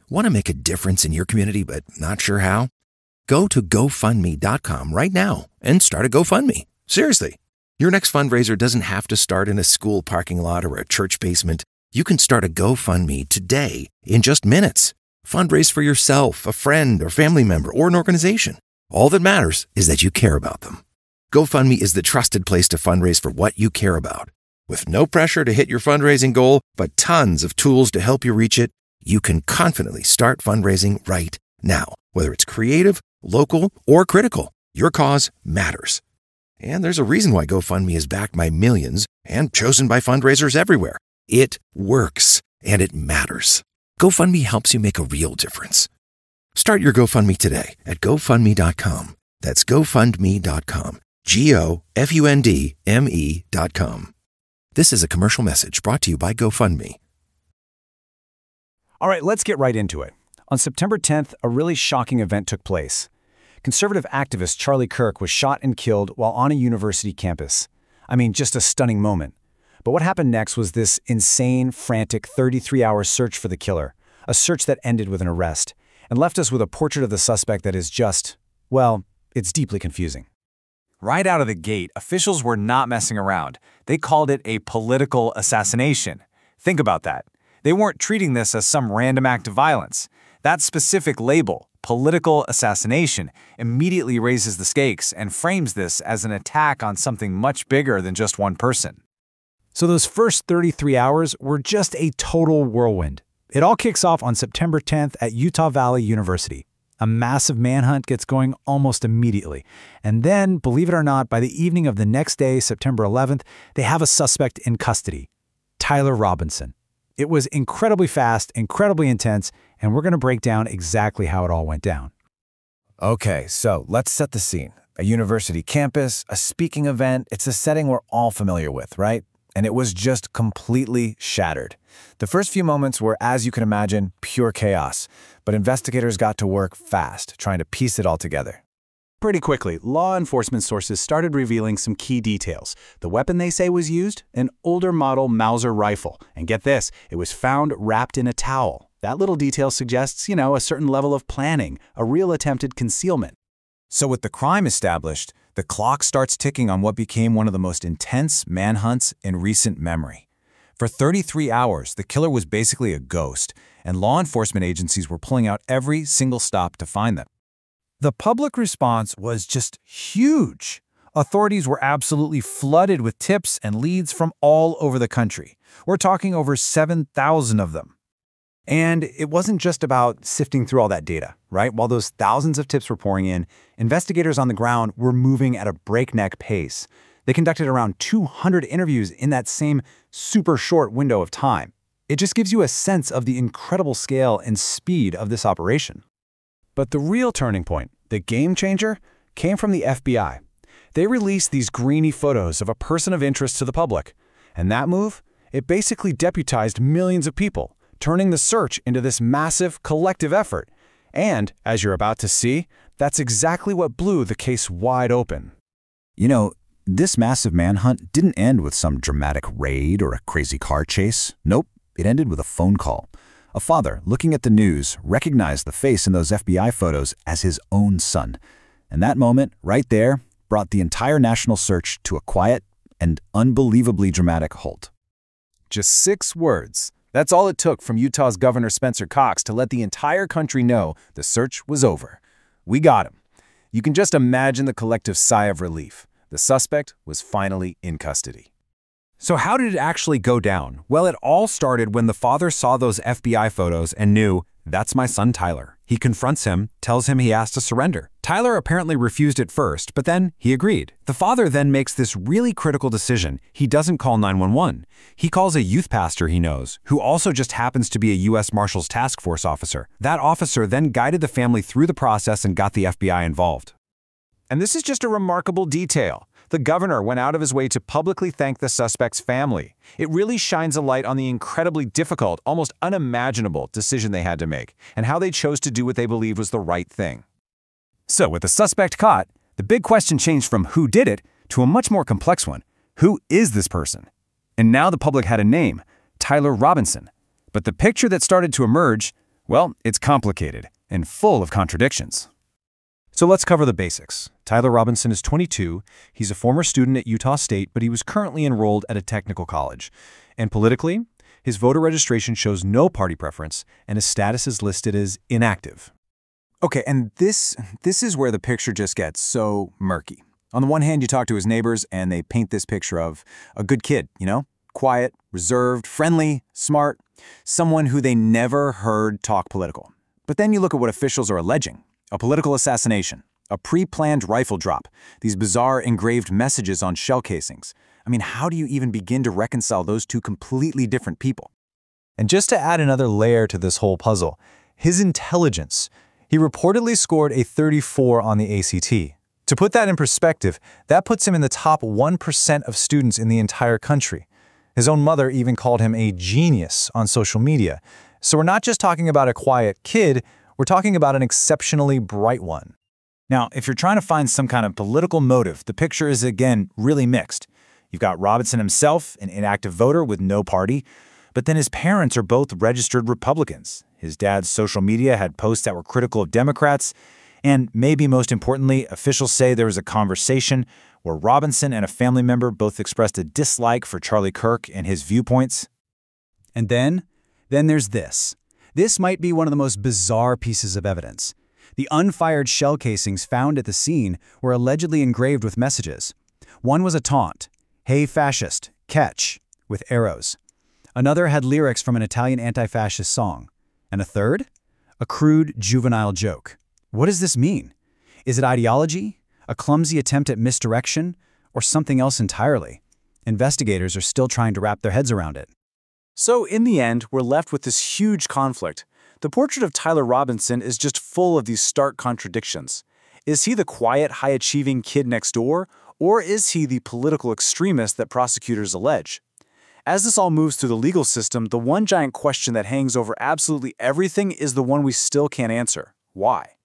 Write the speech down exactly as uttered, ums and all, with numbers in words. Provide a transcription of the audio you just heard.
Want to make a difference in your community but not sure how? Go to go fund me dot com right now and start a GoFundMe. Seriously. Your next fundraiser doesn't have to start in a school parking lot or a church basement. You can start a GoFundMe today in just minutes. Fundraise for yourself, a friend, or family member, or an organization. All that matters is that you care about them. GoFundMe is the trusted place to fundraise for what you care about. With no pressure to hit your fundraising goal, but tons of tools to help you reach it, you can confidently start fundraising right now. Whether it's creative, local, or critical, your cause matters. And there's a reason why GoFundMe is backed by millions and chosen by fundraisers everywhere. It works, and it matters. GoFundMe helps you make a real difference. Start your GoFundMe today at go fund me dot com. That's go fund me dot com. G O F U N D M E dot com. This is a commercial message brought to you by GoFundMe. All right, let's get right into it. On September tenth, a really shocking event took place. Conservative activist Charlie Kirk was shot and killed while on a university campus. I mean, just a stunning moment. But what happened next was this insane, frantic thirty-three hour search for the killer, a search that ended with an arrest, and left us with a portrait of the suspect that is just, well, it's deeply confusing. Right out of the gate, officials were not messing around. They called it a political assassination. Think about that. They weren't treating this as some random act of violence. That specific label, political assassination, immediately raises the stakes and frames this as an attack on something much bigger than just one person. So those first thirty-three hours were just a total whirlwind. It all kicks off on September tenth at Utah Valley University. A massive manhunt gets going almost immediately. And then, believe it or not, by the evening of the next day, September eleventh, they have a suspect in custody, Tyler Robinson. It was incredibly fast, incredibly intense, and we're going to break down exactly how it all went down. Okay, so let's set the scene. A university campus, a speaking event, it's a setting we're all familiar with, right? And it was just completely shattered. The first few moments were, as you can imagine, pure chaos, but investigators got to work fast, trying to piece it all together. Pretty quickly, law enforcement sources started revealing some key details. The weapon they say was used? An older model Mauser rifle. And get this, it was found wrapped in a towel. That little detail suggests, you know, a certain level of planning, a real attempted concealment. So with the crime established, the clock starts ticking on what became one of the most intense manhunts in recent memory. For thirty-three hours, the killer was basically a ghost, and law enforcement agencies were pulling out every single stop to find them. The public response was just huge. Authorities were absolutely flooded with tips and leads from all over the country. We're talking over seven thousand of them. And it wasn't just about sifting through all that data, right? While those thousands of tips were pouring in, investigators on the ground were moving at a breakneck pace. They conducted around two hundred interviews in that same super short window of time. It just gives you a sense of the incredible scale and speed of this operation. But the real turning point, the game changer, came from the F B I. They released these grainy photos of a person of interest to the public. And that move, it basically deputized millions of people, turning the search into this massive collective effort. And, as you're about to see, that's exactly what blew the case wide open. You know, this massive manhunt didn't end with some dramatic raid or a crazy car chase. Nope, it ended with a phone call. A father, looking at the news, recognized the face in those F B I photos as his own son. And that moment, right there, brought the entire national search to a quiet and unbelievably dramatic halt. Just six words. That's all it took from Utah's Governor Spencer Cox to let the entire country know the search was over. We got him. You can just imagine the collective sigh of relief. The suspect was finally in custody. So how did it actually go down? Well, it all started when the father saw those F B I photos and knew, that's my son Tyler. He confronts him, tells him he has to surrender. Tyler apparently refused at first, but then he agreed. The father then makes this really critical decision. He doesn't call nine one one. He calls a youth pastor he knows, who also just happens to be a U S Marshals Task Force officer. That officer then guided the family through the process and got the F B I involved. And this is just a remarkable detail. The governor went out of his way to publicly thank the suspect's family. It really shines a light on the incredibly difficult, almost unimaginable decision they had to make, and how they chose to do what they believed was the right thing. So with the suspect caught, the big question changed from who did it to a much more complex one. Who is this person? And now the public had a name, Tyler Robinson. But the picture that started to emerge, Well, it's complicated and full of contradictions. So let's cover the basics. Tyler Robinson is twenty-two. He's a former student at Utah State, but he was currently enrolled at a technical college. And politically, his voter registration shows no party preference, and his status is listed as inactive. Okay, and this this is where the picture just gets so murky. On the one hand, you talk to his neighbors, and they paint this picture of a good kid, you know? Quiet, reserved, friendly, smart, someone who they never heard talk political. But then you look at what officials are alleging. A political assassination, a pre-planned rifle drop, these bizarre engraved messages on shell casings. I mean, how do you even begin to reconcile those two completely different people? And just to add another layer to this whole puzzle, his intelligence. He reportedly scored a thirty-four on the A C T. To put that in perspective, that puts him in the top one percent of students in the entire country. His own mother even called him a genius on social media. So we're not just talking about a quiet kid, we're talking about an exceptionally bright one. Now, if you're trying to find some kind of political motive, the picture is, again, really mixed. You've got Robinson himself, an inactive voter with no party, but then his parents are both registered Republicans. His dad's social media had posts that were critical of Democrats, and maybe most importantly, officials say there was a conversation where Robinson and a family member both expressed a dislike for Charlie Kirk and his viewpoints. And then, then there's this. This might be one of the most bizarre pieces of evidence. The unfired shell casings found at the scene were allegedly engraved with messages. One was a taunt, "Hey fascist, catch," with arrows. Another had lyrics from an Italian anti-fascist song. And a third? A crude, juvenile joke. What does this mean? Is it ideology, a clumsy attempt at misdirection, or something else entirely? Investigators are still trying to wrap their heads around it. So in the end, we're left with this huge conflict. The portrait of Tyler Robinson is just full of these stark contradictions. Is he the quiet, high-achieving kid next door, or is he the political extremist that prosecutors allege? As this all moves through the legal system, the one giant question that hangs over absolutely everything is the one we still can't answer. Why?